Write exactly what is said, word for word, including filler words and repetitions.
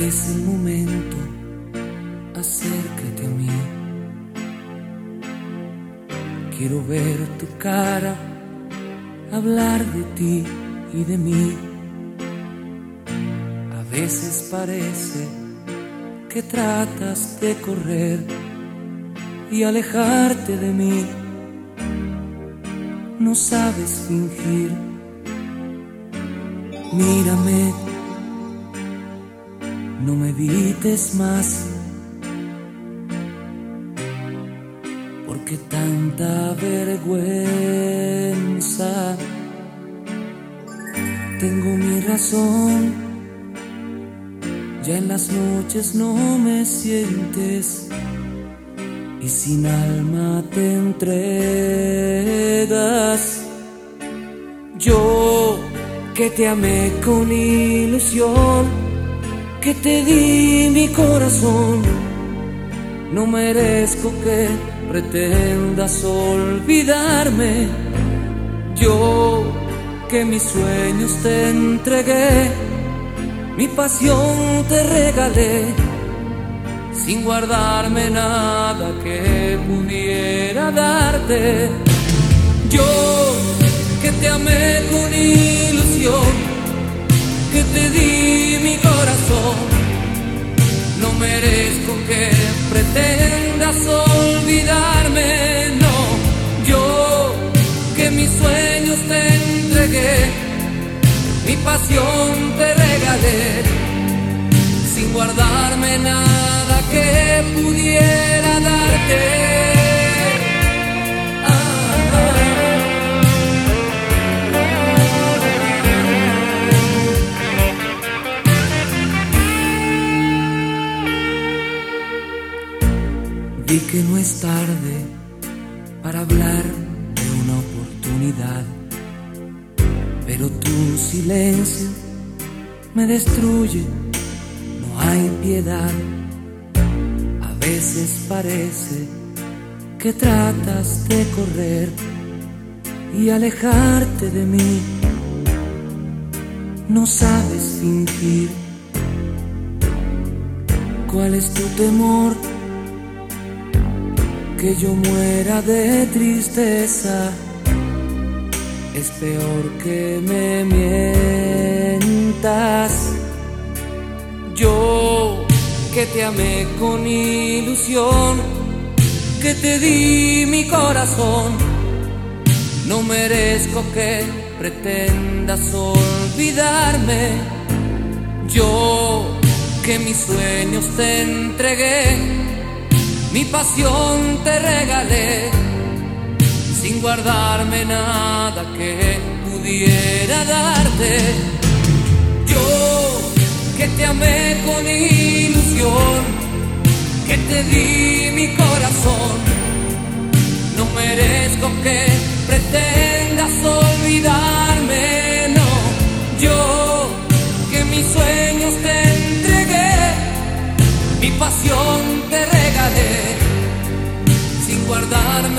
Es el momento, acércate a mí. Quiero ver tu cara, hablar de ti y de mí. A veces parece que tratas de correr y alejarte de mí. No sabes fingir. Mírame, no me evites más, porque tanta vergüenza. Tengo mi razón, ya en las noches no me sientes y sin alma te entregas. Yo que te amé con ilusión, que te di mi corazón, no merezco que pretendas olvidarme. Yo que mis sueños te entregué, mi pasión te regalé, sin guardarme nada que pudiera darte. Yo que te amé con ilusión, que te di mi corazón, no merezco que pretendas olvidarme. No, yo que mis sueños te entregué, mi pasión te regalé, sin guardarme nada que pudiera darte. Vi que no es tarde para hablar de una oportunidad, pero tu silencio me destruye, no hay piedad. A veces parece que tratas de correr y alejarte de mí. No sabes fingir. ¿Cuál es tu temor? Que yo muera de tristeza. Es peor que me mientas. Yo que te amé con ilusión, que te di mi corazón, no merezco que pretendas olvidarme. Yo que mis sueños te entregué, mi pasión te regalé, sin guardarme nada que pudiera darte. Yo que te amé con ilusión, que te di mi corazón, no merezco que pretendas olvidarme. No, yo que mis sueños te entregué, mi pasión te regalé, sin guardarme